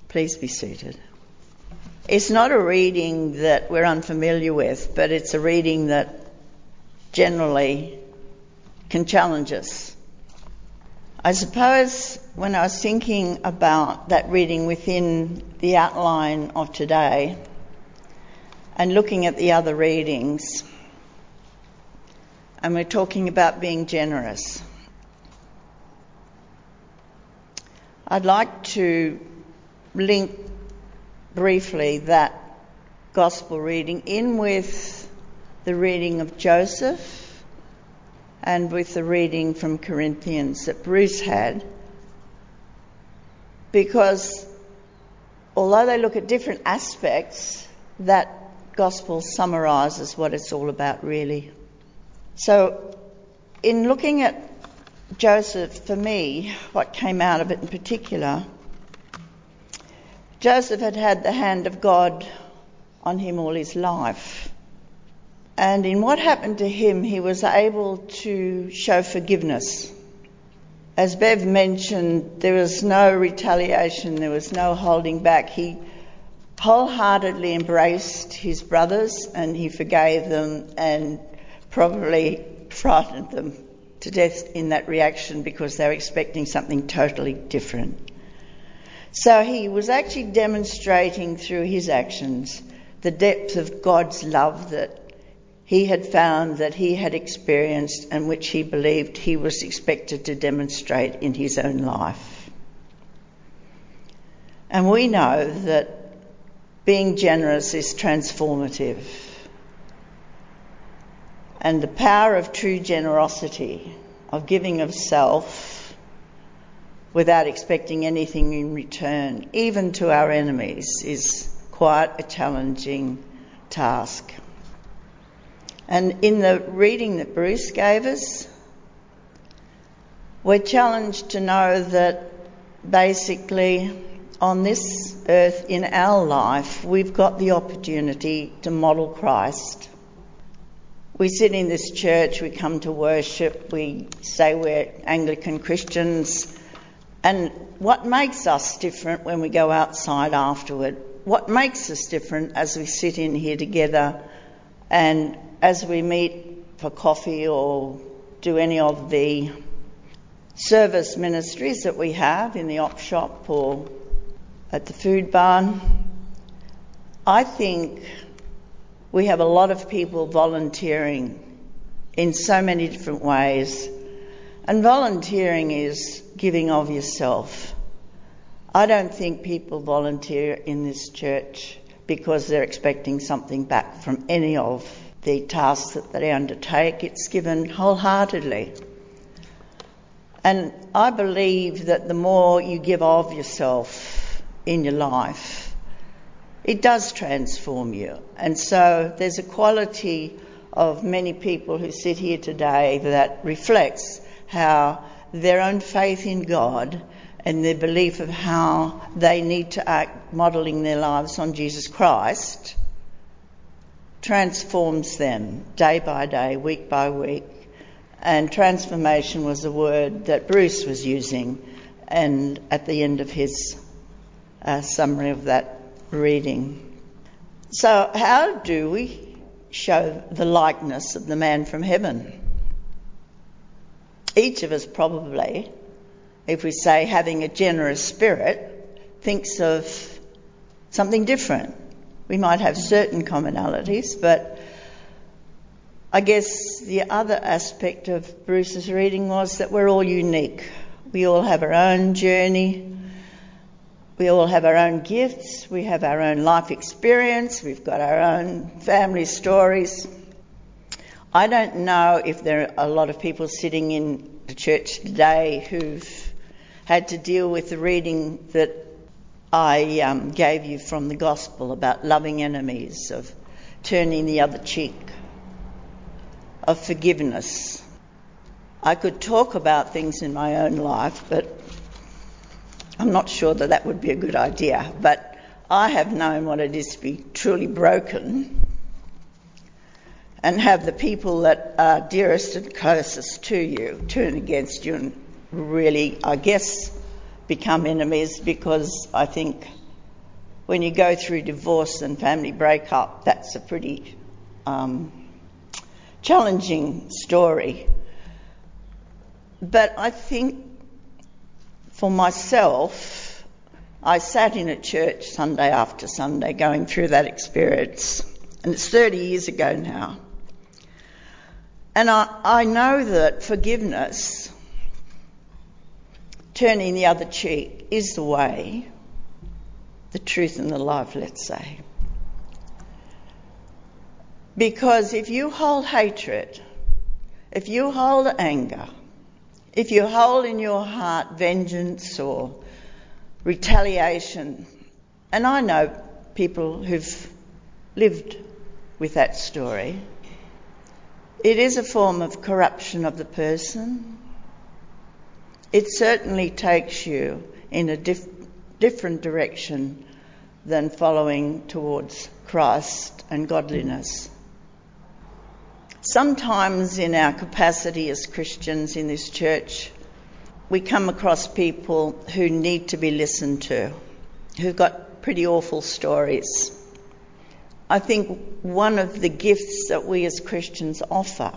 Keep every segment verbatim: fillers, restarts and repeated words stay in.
Please be seated. It's not a reading that we're unfamiliar with, but it's a reading that generally can challenge us. I suppose when I was thinking about that reading within the outline of today and looking at the other readings, and we're talking about being generous, I'd like to link briefly that gospel reading in with the reading of Joseph and with the reading from Corinthians that Bruce had, because although they look at different aspects, that gospel summarises what it's all about really. So in looking at Joseph, for me, what came out of it in particular, Joseph had had the hand of God on him all his life. And in what happened to him, he was able to show forgiveness. As Bev mentioned, there was no retaliation, there was no holding back. He wholeheartedly embraced his brothers and he forgave them and probably frightened them to death in that reaction because they were expecting something totally different. So he was actually demonstrating through his actions the depth of God's love that he had found, that he had experienced, and which he believed he was expected to demonstrate in his own life. And we know that being generous is transformative. And the power of true generosity, of giving of self, without expecting anything in return, even to our enemies, is quite a challenging task. And in the reading that Bruce gave us, we're challenged to know that basically on this earth, in our life, we've got the opportunity to model Christ. We sit in this church, we come to worship, we say we're Anglican Christians, and what makes us different when we go outside afterward? What makes us different as we sit in here together and as we meet for coffee or do any of the service ministries that we have in the op shop or at the food barn? I think we have a lot of people volunteering in so many different ways. And volunteering is giving of yourself. I don't think people volunteer in this church because they're expecting something back from any of the tasks that they undertake. It's given wholeheartedly. And I believe that the more you give of yourself in your life, it does transform you. And so there's a quality of many people who sit here today that reflects how their own faith in God and their belief of how they need to act, modelling their lives on Jesus Christ, transforms them day by day, week by week. And transformation was a word that Bruce was using, and at the end of his uh, summary of that reading. So how do we show the likeness of the man from heaven? Each of us probably, if we say having a generous spirit, thinks of something different. We might have certain commonalities, but I guess the other aspect of Bruce's reading was that we're all unique. We all have our own journey. We all have our own gifts. We have our own life experience. We've got our own family stories. I don't know if there are a lot of people sitting in the church today who've had to deal with the reading that I um, gave you from the gospel about loving enemies, of turning the other cheek, of forgiveness. I could talk about things in my own life, but I'm not sure that that would be a good idea. But I have known what it is to be truly broken and have the people that are dearest and closest to you turn against you and really, I guess, become enemies, because I think when you go through divorce and family breakup, that's a pretty um, challenging story. But I think for myself, I sat in a church Sunday after Sunday going through that experience, and it's thirty years ago now. And I, I know that forgiveness, turning the other cheek, is the way, the truth and the life, let's say. Because if you hold hatred, if you hold anger, if you hold in your heart vengeance or retaliation, and I know people who've lived with that story, it is a form of corruption of the person. It certainly takes you in a diff- different direction than following towards Christ and godliness. Sometimes in our capacity as Christians in this church, we come across people who need to be listened to, who've got pretty awful stories. I think one of the gifts that we as Christians offer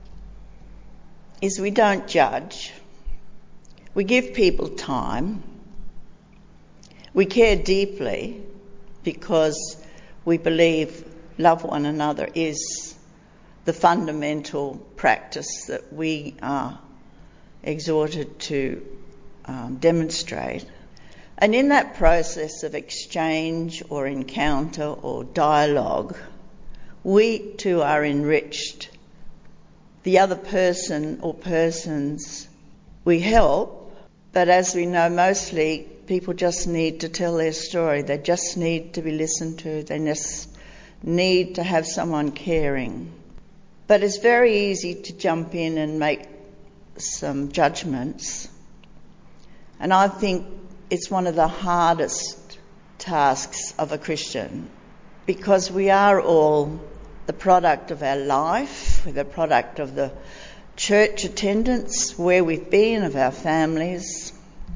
is we don't judge. We give people time. We care deeply because we believe love one another is the fundamental practice that we are exhorted to um, demonstrate. And in that process of exchange or encounter or dialogue, we too are enriched. The other person or persons we help, but as we know, mostly people just need to tell their story. They just need to be listened to. They just need to have someone caring. But it's very easy to jump in and make some judgments. And I think it's one of the hardest tasks of a Christian, because we are all the product of our life, we're the product of the church attendance, where we've been, of our families.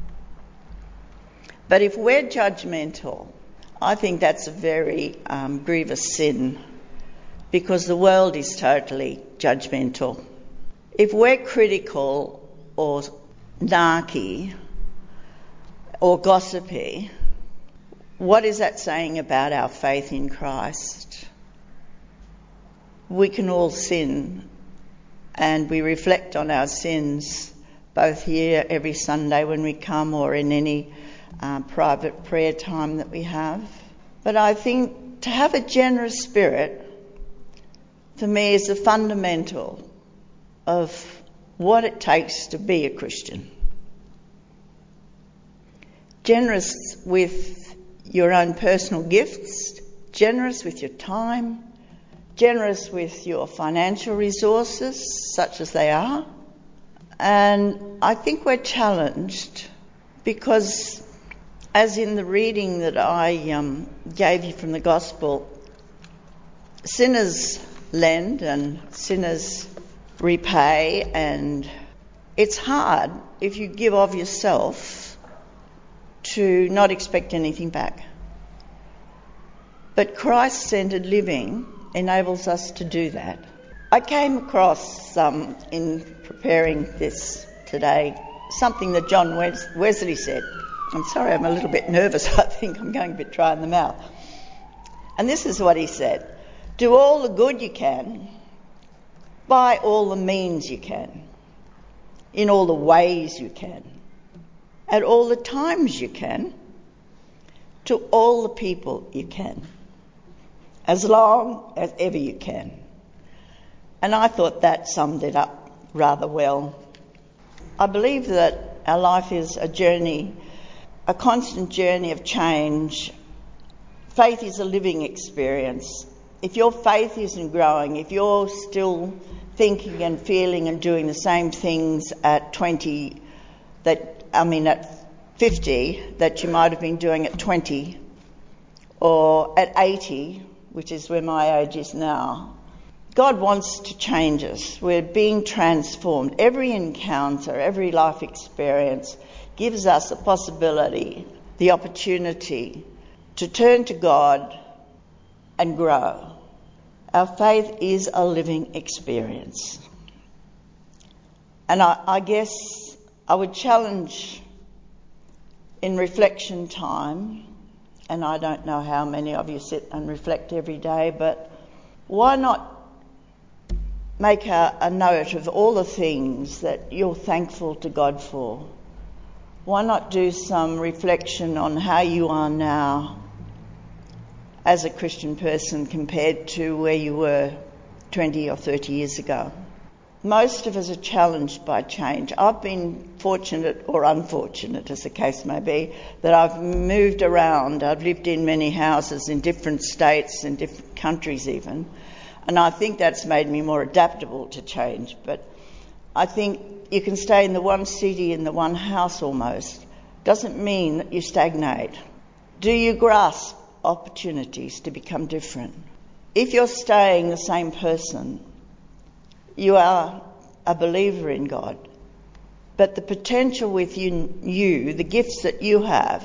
But if we're judgmental, I think that's a very um, grievous sin, because the world is totally judgmental. If we're critical or narky or gossipy, what is that saying about our faith in Christ? We can all sin, and we reflect on our sins both here every Sunday when we come or in any uh, private prayer time that we have. But I think to have a generous spirit, for me, is the fundamental of what it takes to be a Christian. Generous with your own personal gifts, generous with your time, generous with your financial resources, such as they are. And I think we're challenged because, as in the reading that I um, gave you from the Gospel, sinners lend and sinners repay, and it's hard if you give of yourself to not expect anything back. But Christ-centred living enables us to do that. I came across, um, in preparing this today, something that John Wes- Wesley said. I'm sorry, I'm a little bit nervous. I think I'm going a bit dry in the mouth. And this is what he said: do all the good you can, by all the means you can, in all the ways you can, at all the times you can, to all the people you can, as long as ever you can. And I thought that summed it up rather well. I believe that our life is a journey, a constant journey of change. Faith is a living experience. If your faith isn't growing, if you're still thinking and feeling and doing the same things at twenty, that I mean at fifty, that you might have been doing at twenty, or at eighty, which is where my age is now, God wants to change us. We're being transformed. Every encounter, every life experience gives us a possibility, the opportunity to turn to God and grow. Our faith is a living experience. And I, I guess I would challenge in reflection time, and I don't know how many of you sit and reflect every day, but why not make a, a note of all the things that you're thankful to God for? Why not do some reflection on how you are now as a Christian person compared to where you were twenty or thirty years ago? Most of us are challenged by change. I've been fortunate or unfortunate, as the case may be, that I've moved around. I've lived in many houses in different states, in different countries even, and I think that's made me more adaptable to change. But I think you can stay in the one city, in the one house almost. Doesn't mean that you stagnate. Do you grasp opportunities to become different? If you're staying the same person, you are a believer in God. But the potential within you, the gifts that you have,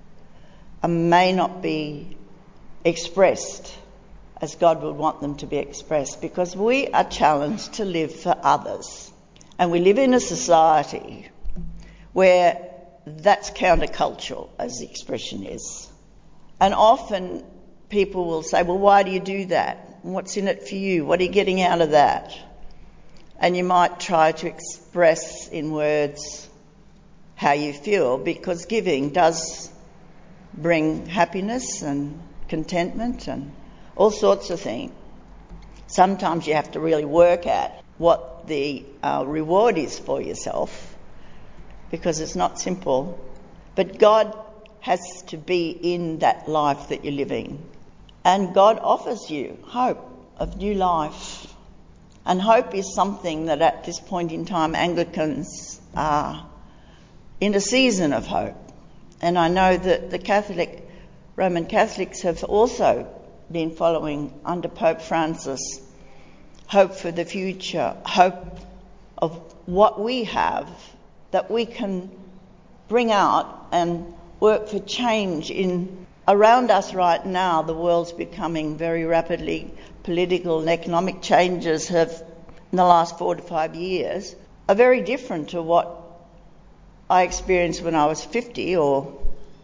uh, may not be expressed as God would want them to be expressed, because we are challenged to live for others. And we live in a society where that's countercultural, as the expression is. And often people will say, well, why do you do that? What's in it for you? What are you getting out of that? And you might try to express in words how you feel, because giving does bring happiness and contentment and all sorts of things. Sometimes you have to really work at what the uh, reward is for yourself, because it's not simple. But God has to be in that life that you're living. And God offers you hope of new life. And hope is something that at this point in time Anglicans are in a season of hope. And I know that the Catholic, Roman Catholics have also been following under Pope Francis hope for the future, hope of what we have that we can bring out and work for change in around us right now. The world's becoming very rapidly political and economic changes have, in the last four to five years, are very different to what I experienced when I was fifty, or,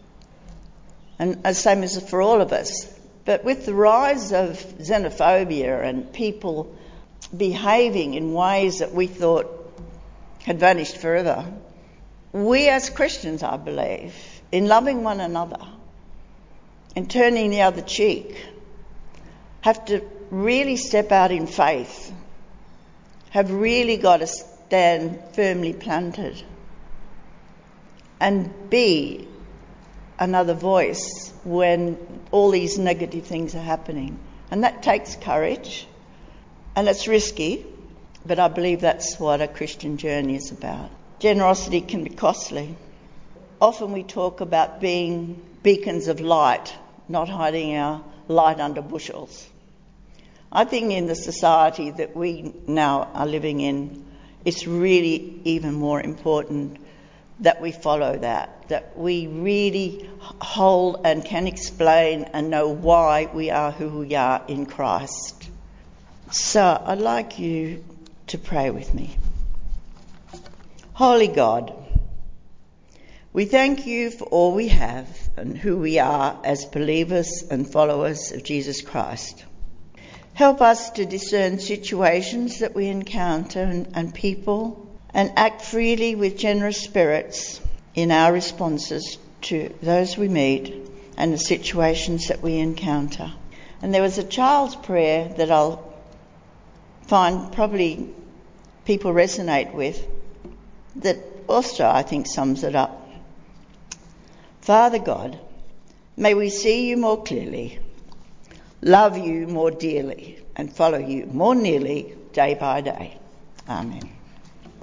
and the same as for all of us. But with the rise of xenophobia and people behaving in ways that we thought had vanished forever, we as Christians, I believe, in loving one another and turning the other cheek, have to really step out in faith, have really got to stand firmly planted and be another voice when all these negative things are happening. And that takes courage, and it's risky, but I believe that's what a Christian journey is about. Generosity can be costly. Often we talk about being beacons of light, not hiding our light under bushels. I think in the society that we now are living in, it's really even more important that we follow that, that we really hold and can explain and know why we are who we are in Christ. So I'd like you to pray with me. Holy God, we thank you for all we have and who we are as believers and followers of Jesus Christ. Help us to discern situations that we encounter and, and people, and act freely with generous spirits in our responses to those we meet and the situations that we encounter. And there was a child's prayer that I'll find probably people resonate with, that also I think sums it up. Father God, may we see you more clearly, love you more dearly, and follow you more nearly day by day. Amen.